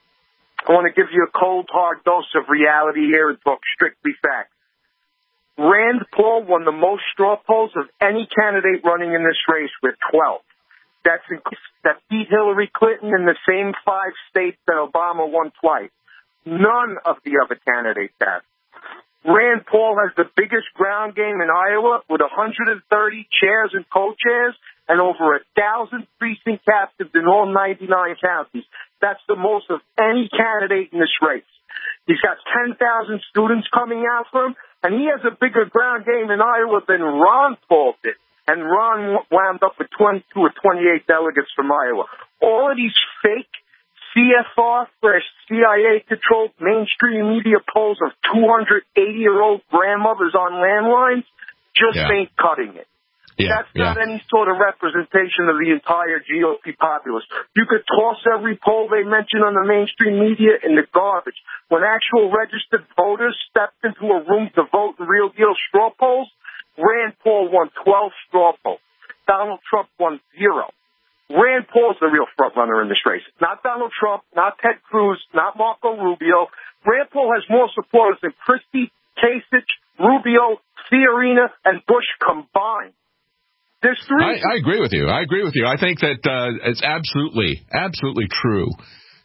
I want to give you a cold, hard dose of reality here and talk strictly facts. Rand Paul won the most straw polls of any candidate running in this race with 12. That beat Hillary Clinton in the same 5 states that Obama won twice. None of the other candidates have. Rand Paul has the biggest ground game in Iowa with 130 chairs and co-chairs and over 1,000 precinct captains in all 99 counties. That's the most of any candidate in this race. He's got 10,000 students coming out for him, and he has a bigger ground game in Iowa than Ron Paul did. And Ron wound up with 22 or 28 delegates from Iowa. All of these fake CFR/CIA-controlled mainstream media polls of 280-year-old grandmothers on landlines just ain't cutting it. That's not any sort of representation of the entire GOP populace. You could toss every poll they mention on the mainstream media in the garbage. When actual registered voters stepped into a room to vote in real-deal straw polls, Rand Paul won 12 straw polls. Donald Trump won 0. Rand Paul's the real front-runner in this race. Not Donald Trump, not Ted Cruz, not Marco Rubio. Rand Paul has more supporters than Christie, Kasich, Rubio, Fiorina, and Bush combined. I agree with you. I think that it's absolutely true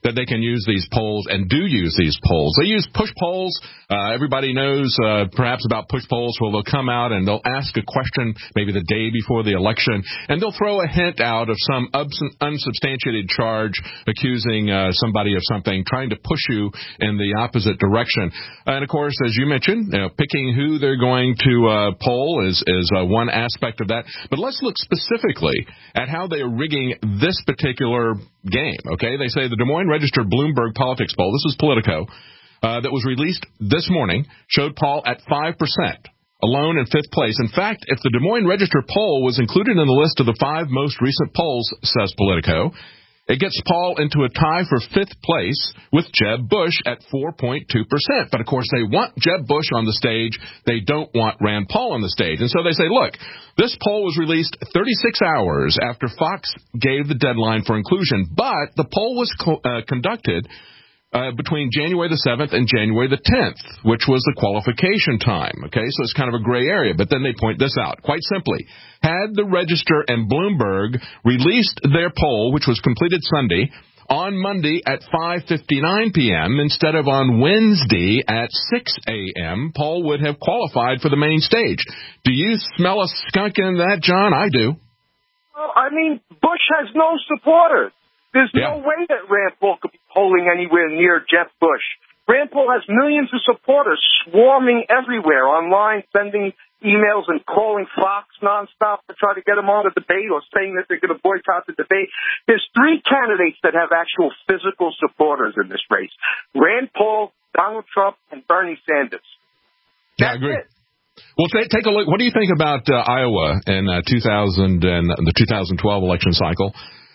that they can use these polls and do use these polls. They use push polls. Everybody knows perhaps about push polls where they'll come out and they'll ask a question maybe the day before the election, and they'll throw a hint out of some unsubstantiated charge accusing somebody of something, trying to push you in the opposite direction. And, of course, as you mentioned, picking who they're going to poll is one aspect of that. But let's look specifically at how they are rigging this particular game, okay? They say the Des Moines Register Bloomberg Politics poll, this is Politico, that was released this morning, showed Paul at 5%, alone in fifth place. In fact, if the Des Moines Register poll was included in the list of the 5 most recent polls, says Politico, it gets Paul into a tie for fifth place with Jeb Bush at 4.2%. But, of course, they want Jeb Bush on the stage. They don't want Rand Paul on the stage. And so they say, look, this poll was released 36 hours after Fox gave the deadline for inclusion, but the poll was conducted between January the 7th and January the 10th, which was the qualification time. Okay, so it's kind of a gray area. But then they point this out. Quite simply, had the Register and Bloomberg released their poll, which was completed Sunday, on Monday at 5:59 p.m. instead of on Wednesday at 6 a.m., Paul would have qualified for the main stage. Do you smell a skunk in that, John? I do. Well, I mean, Bush has no supporters. There's no way that Rand Paul could be polling anywhere near Jeb Bush. Rand Paul has millions of supporters swarming everywhere online, sending emails and calling Fox nonstop to try to get him on a debate or saying that they're going to boycott the debate. There's 3 candidates that have actual physical supporters in this race: Rand Paul, Donald Trump, and Bernie Sanders. Yeah, I agree. Well, take a look. What do you think about Iowa in the 2012 election cycle?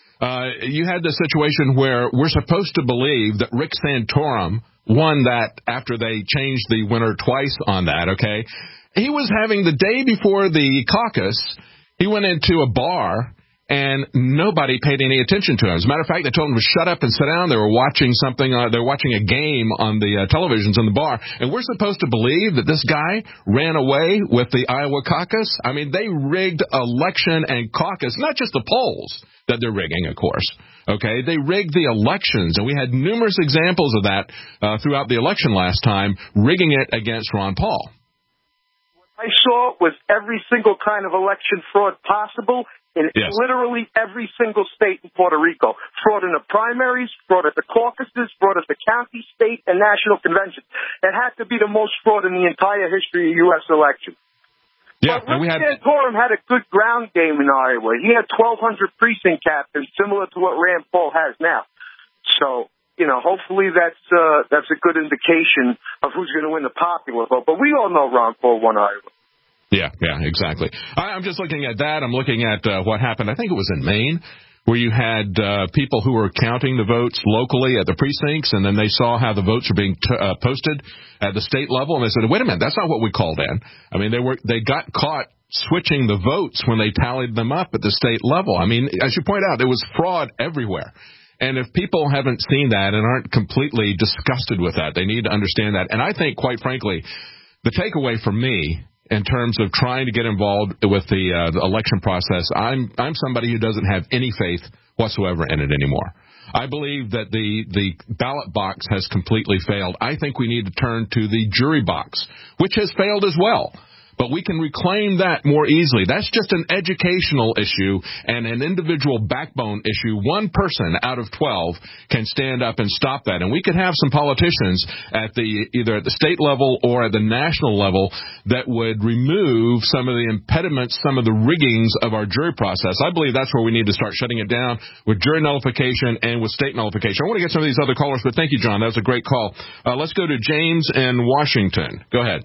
You had the situation where we're supposed to believe that Rick Santorum won that after they changed the winner twice on that, okay? He was having the day before the caucus, he went into a bar, and nobody paid any attention to him. As a matter of fact, they told him to shut up and sit down. They were watching something, they were watching a game on the televisions in the bar, and we're supposed to believe that this guy ran away with the Iowa caucus? I mean, they rigged election and caucus, not just the polls that they're rigging, of course. Okay, they rigged the elections, and we had numerous examples of that throughout the election last time, rigging it against Ron Paul. What I saw was every single kind of election fraud possible in literally every single state in Puerto Rico. Fraud in the primaries, fraud at the caucuses, fraud at the county, state, and national conventions. It had to be the most fraud in the entire history of U.S. elections. Yeah, but Rick Santorum had a good ground game in Iowa. He had 1,200 precinct captains, similar to what Rand Paul has now. So, you know, hopefully that's a good indication of who's going to win the popular vote. But we all know Ron Paul won Iowa. Yeah, exactly. I'm just looking at that. I'm looking at what happened. I think it was in Maine, where you had people who were counting the votes locally at the precincts, and then they saw how the votes were being posted at the state level, and they said, wait a minute, that's not what we called in. I mean, they got caught switching the votes when they tallied them up at the state level. I mean, as you point out, there was fraud everywhere. And if people haven't seen that and aren't completely disgusted with that, they need to understand that. And I think, quite frankly, the takeaway for me in terms of trying to get involved with the election process, I'm somebody who doesn't have any faith whatsoever in it anymore. I believe that the ballot box has completely failed. I think we need to turn to the jury box, which has failed as well. But we can reclaim that more easily. That's just an educational issue and an individual backbone issue. One person out of 12 can stand up and stop that. And we could have some politicians at either at the state level or at the national level that would remove some of the impediments, some of the riggings of our jury process. I believe that's where we need to start shutting it down with jury nullification and with state nullification. I want to get some of these other callers, but thank you, John. That was a great call. Let's go to James in Washington. Go ahead.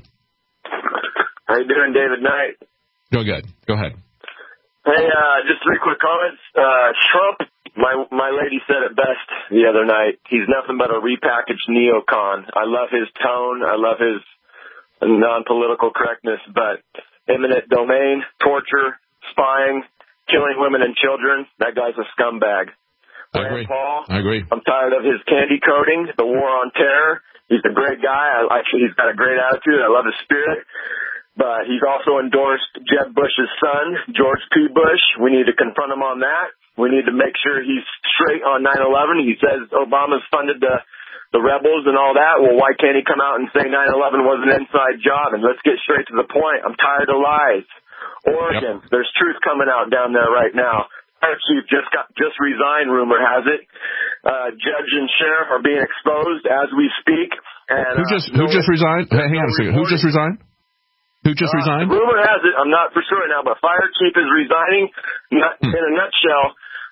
How you doing, David Knight? Go ahead. Hey, just 3 quick comments. Trump, my lady said it best the other night. He's nothing but a repackaged neocon. I love his tone. I love his non-political correctness, but eminent domain, torture, spying, killing women and children, that guy's a scumbag. Rand Paul, I agree. I'm tired of his candy coating, the war on terror. He's a great guy. He's got a great attitude. I love his spirit. But he's also endorsed Jeb Bush's son, George P. Bush. We need to confront him on that. We need to make sure he's straight on 9/11. He says Obama's funded the rebels and all that. Well, why can't he come out and say 9/11 was an inside job? And let's get straight to the point. I'm tired of lies. Oregon, there's truth coming out down there right now. Fire chief just resigned, rumor has it. Judge and sheriff are being exposed as we speak. And who just resigned? Hey, hang on a second. Who just resigned? Who just resigned? Rumor has it, I'm not for sure now, but fire chief is resigning. In a nutshell,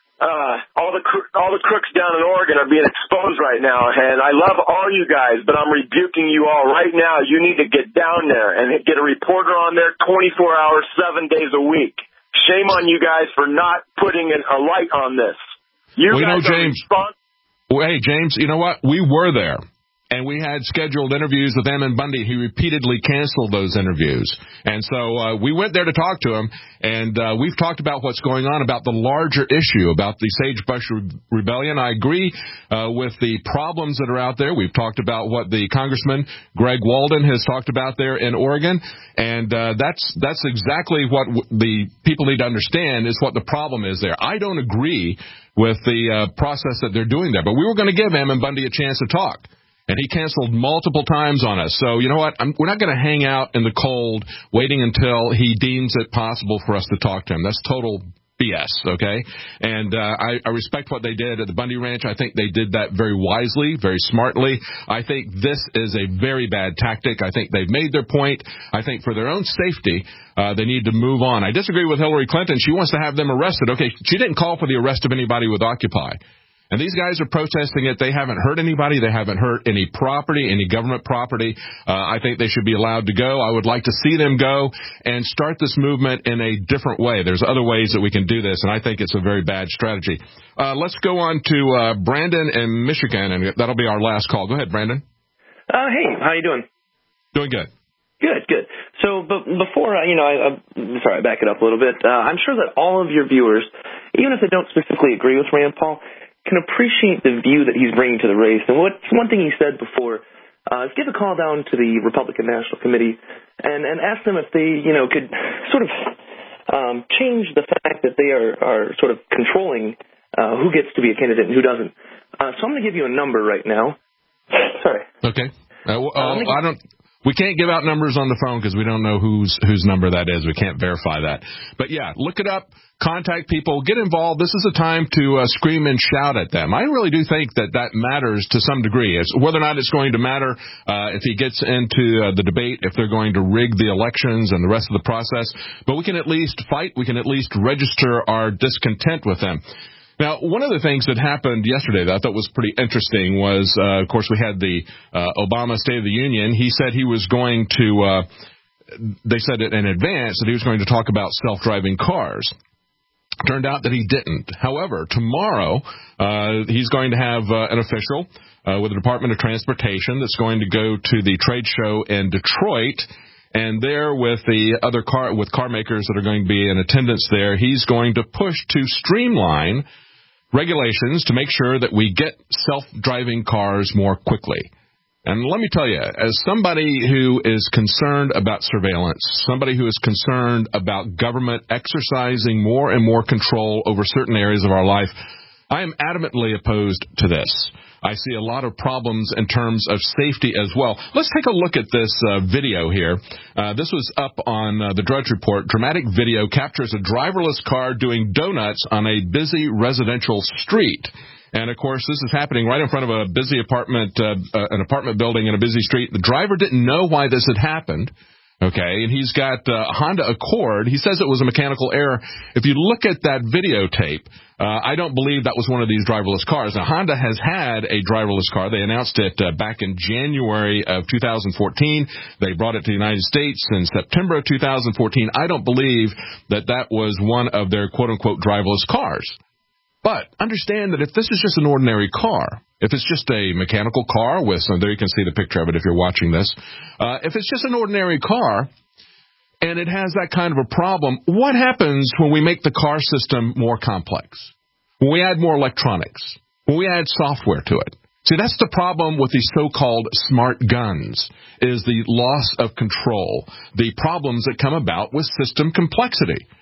all the crooks down in Oregon are being exposed right now, and I love all you guys, but I'm rebuking you all right now. You need to get down there and get a reporter on there 24 hours, 7 days a week. Shame on you guys for not putting a light on this. James. Hey, James, you know what? We were there. And we had scheduled interviews with Ammon Bundy. He repeatedly canceled those interviews. And so we went there to talk to him, and we've talked about what's going on, about the larger issue, about the Sagebrush Rebellion. I agree with the problems that are out there. We've talked about what the Congressman Greg Walden has talked about there in Oregon, and that's exactly what the people need to understand is what the problem is there. I don't agree with the process that they're doing there, but we were going to give Ammon Bundy a chance to talk. And he canceled multiple times on us. So, you know what? We're not going to hang out in the cold waiting until he deems it possible for us to talk to him. That's total BS, okay? And I respect what they did at the Bundy Ranch. I think they did that very wisely, very smartly. I think this is a very bad tactic. I think they've made their point. I think for their own safety, they need to move on. I disagree with Hillary Clinton. She wants to have them arrested. Okay, she didn't call for the arrest of anybody with Occupy. And these guys are protesting it. They haven't hurt anybody. They haven't hurt any property, any government property. I think they should be allowed to go. I would like to see them go and start this movement in a different way. There's other ways that we can do this, and I think it's a very bad strategy. Let's go on to Brandon in Michigan, and that'll be our last call. Go ahead, Brandon. Hey, how you doing? Doing good. Good. So, before, sorry, I back it up a little bit. I'm sure that all of your viewers, even if they don't specifically agree with Rand Paul, can appreciate the view that he's bringing to the race. And one thing he said before is give a call down to the Republican National Committee and ask them if they, could sort of change the fact that they are sort of controlling who gets to be a candidate and who doesn't. So I'm going to give you a number right now. Sorry. Okay. We can't give out numbers on the phone because we don't know whose number that is. We can't verify that. But, yeah, look it up. Contact people. Get involved. This is a time to scream and shout at them. I really do think that matters to some degree. It's whether or not it's going to matter if he gets into the debate, if they're going to rig the elections and the rest of the process. But we can at least fight. We can at least register our discontent with them. Now, one of the things that happened yesterday that I thought was pretty interesting was, of course, we had the Obama State of the Union. He said he was going to, they said it in advance that he was going to talk about self-driving cars. Turned out that he didn't. However, tomorrow he's going to have an official with the Department of Transportation that's going to go to the trade show in Detroit. And there with the other car makers that are going to be in attendance there, he's going to push to streamline regulations to make sure that we get self-driving cars more quickly. And let me tell you, as somebody who is concerned about surveillance, somebody who is concerned about government exercising more and more control over certain areas of our life, I am adamantly opposed to this. I see a lot of problems in terms of safety as well. Let's take a look at this video here. This was up on the Drudge Report. Dramatic video captures a driverless car doing donuts on a busy residential street. And, of course, this is happening right in front of a busy an apartment building in a busy street. The driver didn't know why this had happened. Okay, and he's got a Honda Accord. He says it was a mechanical error. If you look at that videotape, I don't believe that was one of these driverless cars. Now, Honda has had a driverless car. They announced it back in January of 2014. They brought it to the United States in September of 2014. I don't believe that was one of their quote-unquote driverless cars. But understand that if this is just an ordinary car, if it's just a mechanical car with some, there you can see the picture of it if you're watching this. If it's just an ordinary car and it has that kind of a problem, what happens when we make the car system more complex? When we add more electronics? When we add software to it? See, that's the problem with these so-called smart guns, is the loss of control, the problems that come about with system complexity.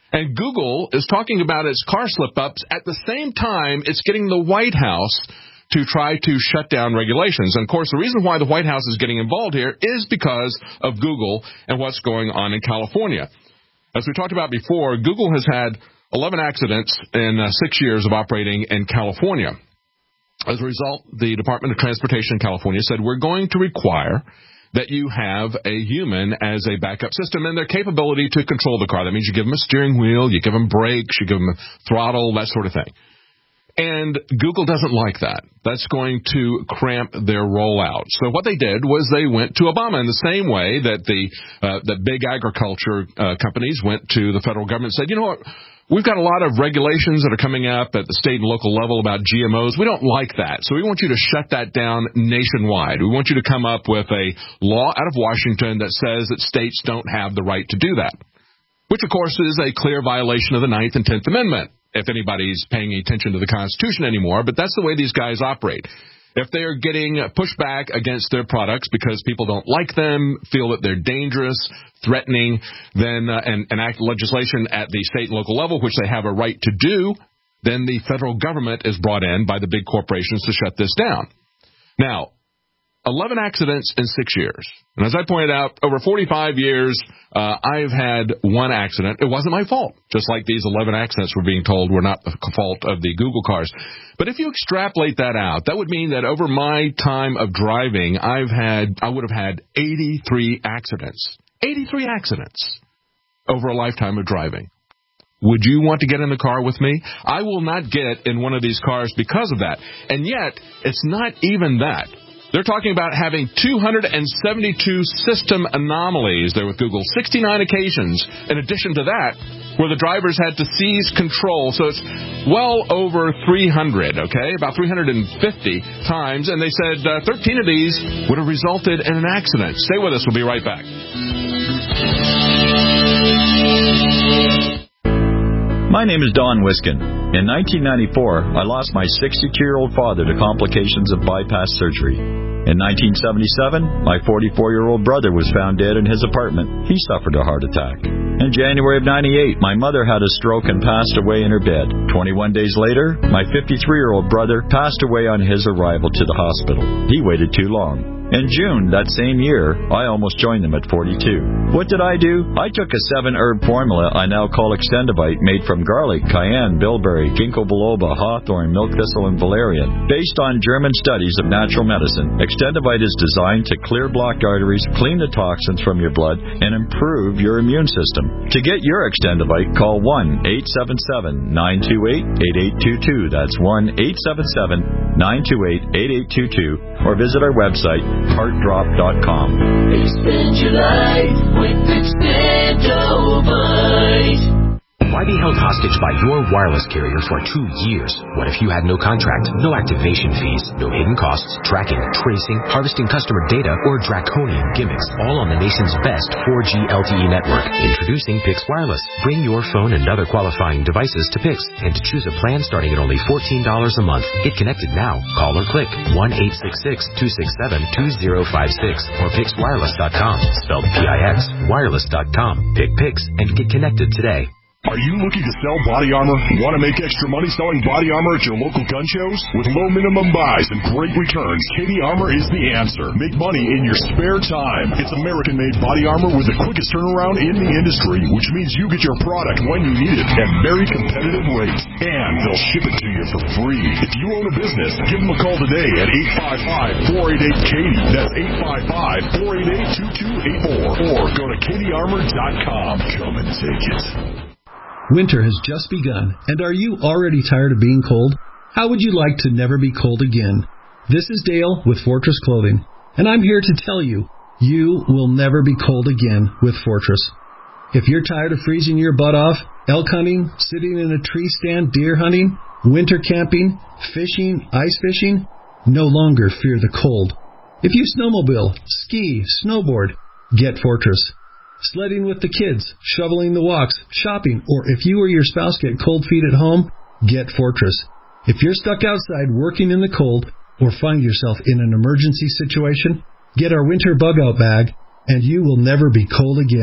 And Google is talking about its car slip-ups at the same time it's getting the White House to try to shut down regulations. And, of course, the reason why the White House is getting involved here is because of Google and what's going on in California. As we talked about before, Google has had 11 accidents in 6 years of operating in California. As a result, the Department of Transportation in California said, we're going to require that you have a human as a backup system and their capability to control the car. That means you give them a steering wheel, you give them brakes, you give them a throttle, that sort of thing. And Google doesn't like that. That's going to cramp their rollout. So what they did was they went to Obama in the same way that the big agriculture companies went to the federal government and said, you know what, we've got a lot of regulations that are coming up at the state and local level about GMOs. We don't like that. So we want you to shut that down nationwide. We want you to come up with a law out of Washington that says that states don't have the right to do that, which, of course, is a clear violation of the 9th and 10th Amendment, if anybody's paying attention to the Constitution anymore. But that's the way these guys operate. If they are getting pushback against their products because people don't like them, feel that they're dangerous, threatening, then and enact legislation at the state and local level, which they have a right to do, then the federal government is brought in by the big corporations to shut this down. Now, 11 accidents in 6 years. And as I pointed out, over 45 years, I've had one accident. It wasn't my fault, just like these 11 accidents we're being told were not the fault of the Google cars. But if you extrapolate that out, that would mean that over my time of driving, I would have had 83 accidents. 83 accidents over a lifetime of driving. Would you want to get in the car with me? I will not get in one of these cars because of that. And yet, it's not even that. They're talking about having 272 system anomalies there with Google, 69 occasions in addition to that, where the drivers had to seize control. So it's well over 300, okay, about 350 times. And they said 13 of these would have resulted in an accident. Stay with us. We'll be right back. My name is Don Wiskin. In 1994, I lost my 62-year-old father to complications of bypass surgery. In 1977, my 44-year-old brother was found dead in his apartment. He suffered a heart attack. In January of 98, my mother had a stroke and passed away in her bed. 21 days later, my 53-year-old brother passed away on his arrival to the hospital. He waited too long. In June that same year, I almost joined them at 42. What did I do? I took a 7-herb formula I now call Extendivite, made from garlic, cayenne, bilberry, ginkgo biloba, hawthorn, milk thistle, and valerian. Based on German studies of natural medicine, Extendivite is designed to clear blocked arteries, clean the toxins from your blood, and improve your immune system. To get your Extendivite, call 1-877-928-8822. That's 1-877-928-8822. Or visit our website, heartdrop.com. Expand your life with Extendivite. Why be held hostage by your wireless carrier for 2 years? What if you had no contract, no activation fees, no hidden costs, tracking, tracing, harvesting customer data, or draconian gimmicks, all on the nation's best 4G LTE network? Introducing Pix Wireless. Bring your phone and other qualifying devices to Pix and to choose a plan starting at only $14 a month. Get connected now. Call or click 1-866-267-2056 or PixWireless.com. Spelled P-I-X. Wireless.com. Pick Pix and get connected today. Are you looking to sell body armor? Want to make extra money selling body armor at your local gun shows? With low minimum buys and great returns, Katie Armor is the answer. Make money in your spare time. It's American-made body armor with the quickest turnaround in the industry, which means you get your product when you need it at very competitive rates. And they'll ship it to you for free. If you own a business, give them a call today at 855-488-KATIE. That's 855-488-2284. Or go to KatieArmor.com. Come and take it. Winter has just begun, and are you already tired of being cold? How would you like to never be cold again? This is Dale with Fortress Clothing, and I'm here to tell you, you will never be cold again with Fortress. If you're tired of freezing your butt off, elk hunting, sitting in a tree stand, deer hunting, winter camping, fishing, ice fishing, no longer fear the cold. If you snowmobile, ski, snowboard, get Fortress. Sledding with the kids, shoveling the walks, shopping, or if you or your spouse get cold feet at home, get Fortress. If you're stuck outside working in the cold or find yourself in an emergency situation, get our winter bug-out bag, and you will never be cold again.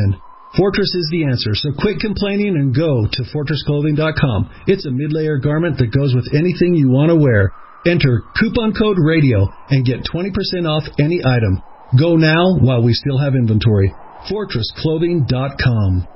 Fortress is the answer, so quit complaining and go to FortressClothing.com. It's a mid-layer garment that goes with anything you want to wear. Enter coupon code RADIO and get 20% off any item. Go now while we still have inventory. FortressClothing.com.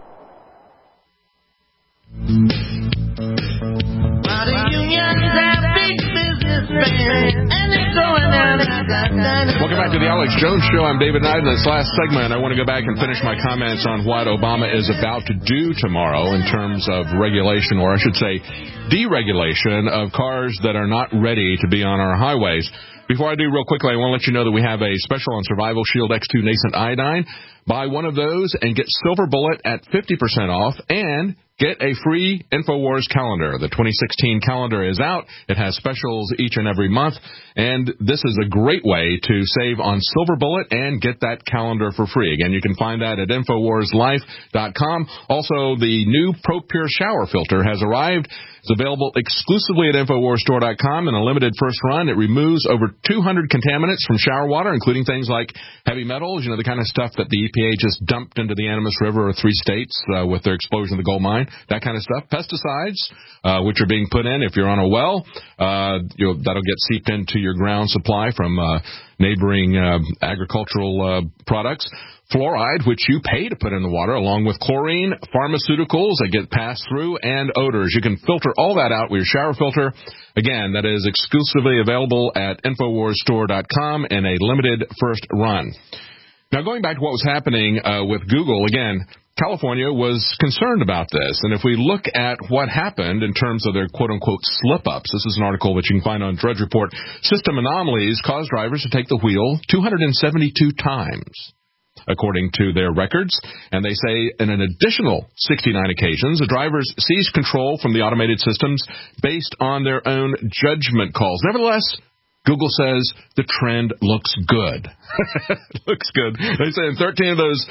Welcome back to the Alex Jones Show. I'm David Knight. In this last segment, I want to go back and finish my comments on what Obama is about to do tomorrow in terms of regulation, or I should say deregulation, of cars that are not ready to be on our highways. Before I do, real quickly, I want to let you know that we have a special on Survival Shield X2 Nascent Iodine. Buy one of those and get Silver Bullet at 50% off and get a free InfoWars calendar. The 2016 calendar is out. It has specials each and every month, and this is a great way to save on Silver Bullet and get that calendar for free. Again, you can find that at InfoWarsLife.com. Also, the new ProPure shower filter has arrived. It's available exclusively at InfoWarsStore.com in a limited first run. It removes over 200 contaminants from shower water, including things like heavy metals, the kind of stuff that the EPA just dumped into the Animas River or 3 states with their explosion of the gold mine, that kind of stuff. Pesticides, which are being put in if you're on a well, that'll get seeped into your ground supply from neighboring agricultural products. Fluoride, which you pay to put in the water, along with chlorine, pharmaceuticals that get passed through, and odors. You can filter all that out with your shower filter. Again, that is exclusively available at InfoWarsStore.com in a limited first run. Now, going back to what was happening with Google, again, California was concerned about this. And if we look at what happened in terms of their quote-unquote slip-ups, this is an article that you can find on Drudge Report, system anomalies caused drivers to take the wheel 272 times. According to their records, and they say in an additional 69 occasions, the drivers seized control from the automated systems based on their own judgment calls. Nevertheless, Google says the trend looks good. Looks good. They say in 13 of those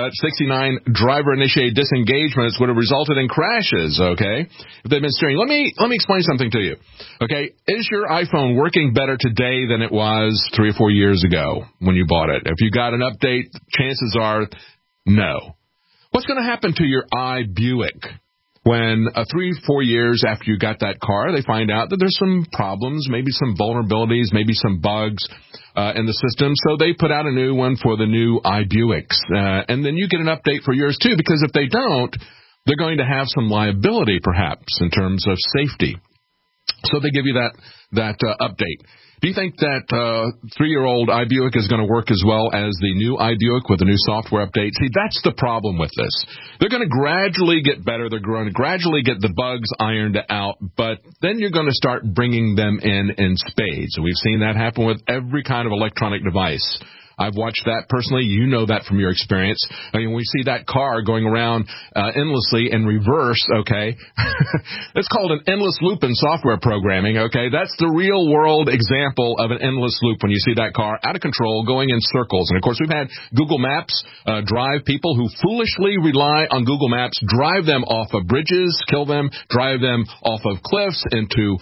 69 driver-initiated disengagements would have resulted in crashes, okay, if they've been steering. Let me explain something to you, okay? Is your iPhone working better today than it was 3 or 4 years ago when you bought it? If you got an update, chances are no. What's going to happen to your iBuick? When 3 or 4 years after you got that car, they find out that there's some problems, maybe some vulnerabilities, maybe some bugs in the system. So they put out a new one for the new iBuicks. And then you get an update for yours, too, because if they don't, they're going to have some liability, perhaps, in terms of safety. So they give you that update. Do you think that 3-year-old iBuick is going to work as well as the new iBuick with the new software update? See, that's the problem with this. They're going to gradually get better. They're going to gradually get the bugs ironed out, but then you're going to start bringing them in spades. We've seen that happen with every kind of electronic device. I've watched that personally. You know that from your experience. I mean, we see that car going around endlessly in reverse, okay? It's called an endless loop in software programming, okay? That's the real-world example of an endless loop when you see that car out of control going in circles. And, of course, we've had Google Maps drive people who foolishly rely on Google Maps, drive them off of bridges, kill them, drive them off of cliffs into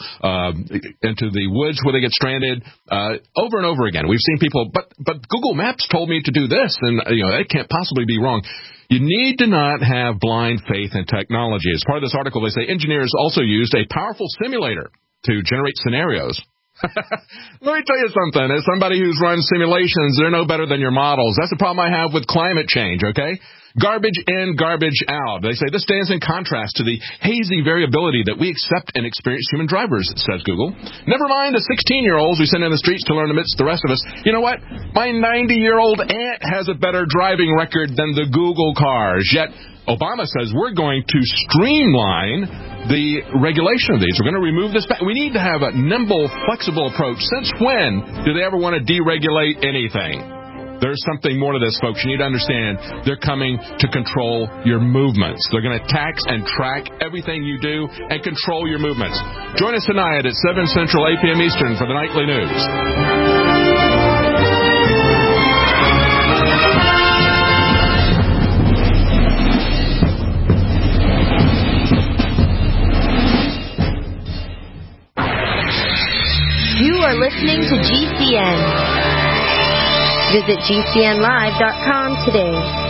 the woods where they get stranded over and over again. We've seen people, but Google Maps told me to do this, and it can't possibly be wrong. You need to not have blind faith in technology. As part of this article, they say engineers also used a powerful simulator to generate scenarios. Let me tell you something. As somebody who's run simulations, they're no better than your models. That's the problem I have with climate change, okay? Garbage in, garbage out. They say this stands in contrast to the hazy variability that we accept in experienced human drivers, says Google. Never mind the 16-year-olds we send in the streets to learn amidst the rest of us. You know what? My 90-year-old aunt has a better driving record than the Google cars. Yet Obama says we're going to streamline the regulation of these. We're going to remove this. We need to have a nimble, flexible approach. Since when do they ever want to deregulate anything? There's something more to this, folks. You need to understand they're coming to control your movements. They're going to tax and track everything you do and control your movements. Join us tonight at 7 Central, 8 p.m. Eastern for the Nightly News. You are listening to GCN. Visit GCNlive.com today.